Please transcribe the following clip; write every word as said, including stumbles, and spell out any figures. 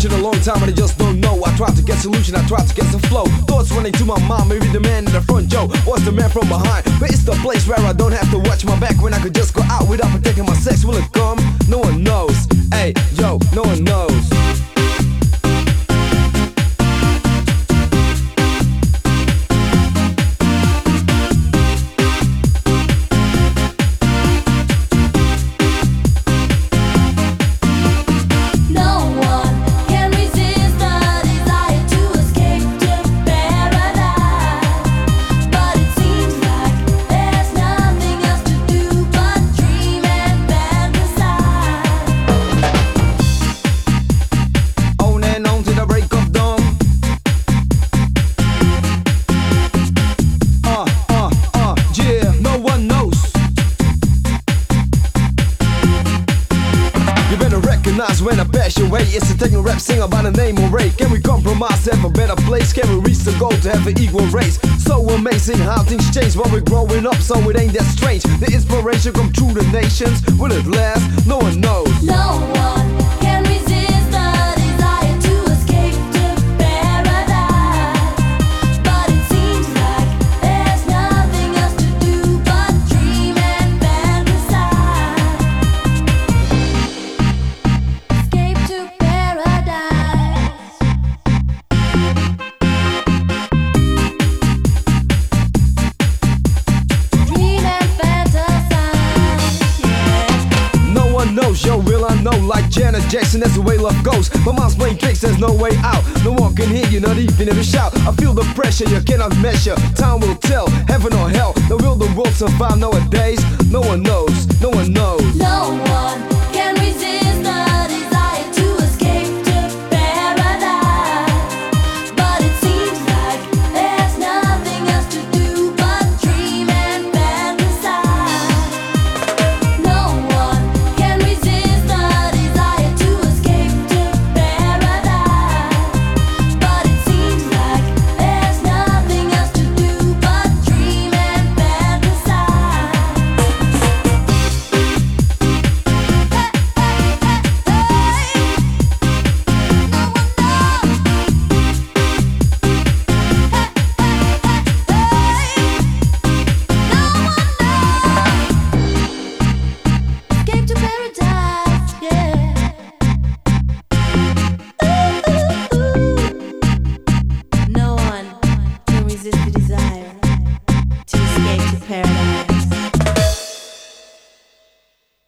searching a long time and I just don't know. I try to get solution, I try to get some flow. Thoughts running to my mind, maybe the man in the front, Joe was the man from behind. But it's the place where I don't have to watch my back, when I could just go out without protecting my sex. Will it come? No one knows. Hey, yo, no one knows. When I pass your way, it's a techno rap singer by the name of Ray. Can we compromise, have a better place? Can we reach the goal to have an equal race? So amazing how things change while we're growing up, so it ain't that strange. The inspiration come through the nations. Will it last? No one knows. No one can resist the desire to escape to paradise, but it seems like there's nothing else to do but dream and fantasize. Escape to paradise. Dream and fantasize, yeah. No one knows, yo, will I know? Like Janet Jackson, that's the way love goes. My mind's playing tricks, there's no way out. No one can hear you, not even if you shout. I feel the pressure, you cannot measure. Time will tell, heaven or hell. Now will the world survive nowadays? No one knows, no one knows. No one